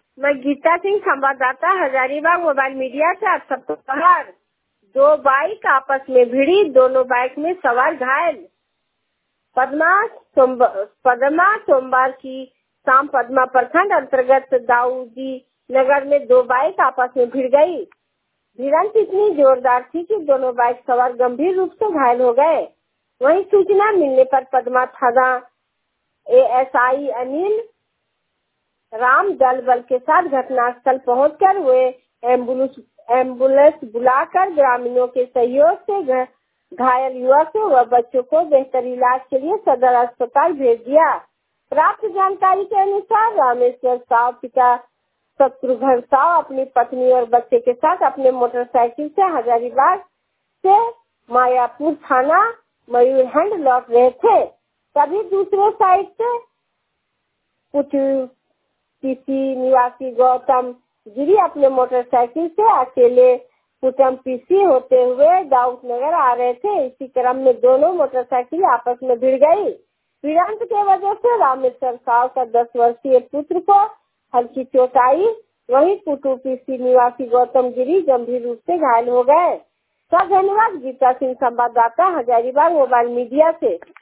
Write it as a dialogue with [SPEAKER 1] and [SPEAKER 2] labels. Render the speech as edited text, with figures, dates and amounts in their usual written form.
[SPEAKER 1] मैं गीता सिंह, संवाददाता, Hazaribagh mobile media से। आप सबको खबर। दो बाइक आपस में भिड़ी, दोनों बाइक में सवार घायल। पदमा सोमवार की शाम पदमा प्रखंड अंतर्गत दाऊदी नगर में दो बाइक आपस में भिड़ गई। भिड़ंत इतनी जोरदार थी कि दोनों बाइक सवार गंभीर रूप से घायल हो गए। वहीं सूचना मिलने पर पदमा थाना एएसआई अनिल राम दल बल के साथ घटनास्थल पहुंचकर वे एम्बुलेंस बुलाकर ग्रामीणों के सहयोग से घायल युवकों व बच्चों को बेहतर इलाज के लिए सदर अस्पताल भेज दिया। प्राप्त जानकारी के अनुसार रामेश्वर साव पिता शत्रुघ्न साव अपनी पत्नी और बच्चे के साथ अपने मोटरसाइकिल से हजारीबाग से मायापुर थाना मयूरहंड लौट रहे थे। तभी दूसरे साइड से पीसी निवासी गौतम गिरी अपने मोटरसाइकिल से अकेले पुटम पीसी होते हुए दाऊद नगर आ रहे थे। इसी क्रम में दोनों मोटरसाइकिल आपस में भिड़ गई। भिड़ंत के वजह से रामेश्वर साव का 10 वर्षीय पुत्र को हल्की चोट आई। वहीं पुटू पीसी निवासी गौतम गिरी गंभीर रूप से घायल हो गए। धन्यवाद। गीता सिंह, संवाददाता, हजारीबाग मोबाइल मीडिया से।